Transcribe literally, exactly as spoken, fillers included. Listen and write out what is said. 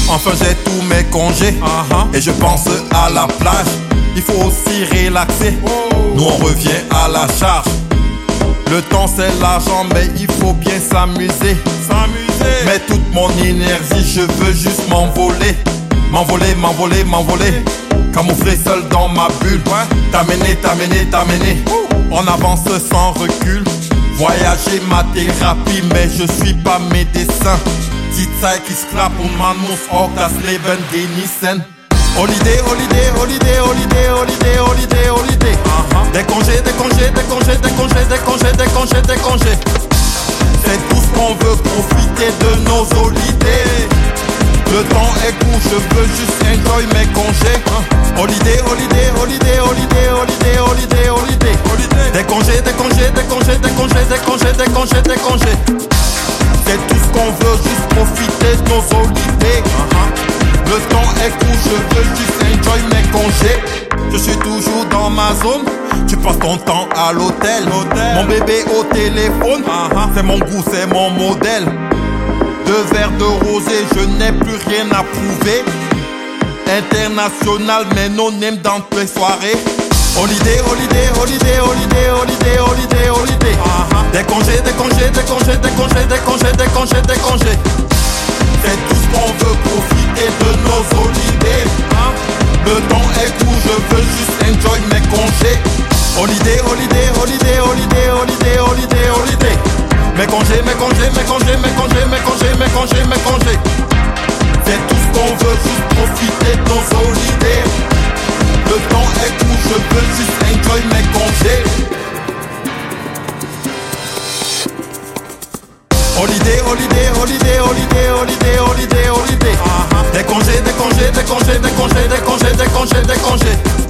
Enfin j'ai tous mes congés uh-huh. Et je pense à la plage. Il faut aussi relaxer oh. Nous on revient à la charge. Le temps c'est l'argent mais il faut bien s'amuser. S'amuser. Mais toute mon énergie je veux juste m'envoler. M'envoler, m'envoler, m'envoler. Camoufler seul dans ma bulle ouais. T'amener, t'amener, t'amener uh. On avance sans recul. Voyager ma thérapie mais je suis pas médecin. Die Zeit ist knapp und man muss auch das Leben genießen. Holiday, holiday, holiday, holiday, holiday, holiday, holiday uh-huh. Des congés, des congés, des congés, des congés, des congés, des congés, des congés. C'est tout ce qu'on veut, profiter de nos holidays. Le temps est court, je veux juste enjoy mes congés uh. Holiday, holiday, holiday, holiday, holiday, holiday, holiday, holiday. Des congés, des congés, des congés, des congés, des congés, des congés, des congés. C'est tout ce qu'on veut, juste profiter de nos holidays uh-huh. Le temps est court, je veux juste enjoy mes congés. Je suis toujours dans ma zone. Tu passes ton temps à l'hôtel. Mon bébé au téléphone uh-huh. C'est mon goût, c'est mon modèle. Deux verres de rosé, je n'ai plus rien à prouver. International, mais non name dans toutes les soirées. Holiday, holiday, holiday, holiday, holiday, holiday, holiday uh-huh. Des congés, des congés, des congés, des congés, des congés, des congés, des congés. C'est tout ce qu'on veut, profiter de nos holidays hein? Le temps est court, je veux juste enjoy mes congés. Holiday, holiday, holiday, holiday, holiday, holiday, holiday. Mes congés, mes congés, mes congés, mes congés, mes congés, mes congés, mes congés. C'est tout ce qu'on veut, juste profiter de nos holidays. Le temps est court, je veux juste enjoy mes congés. Holiday, holiday, holiday, holiday, holiday, holiday, holiday uh-huh. Des congés, des congés, des congés, des congés, des congés, des congés, des congés.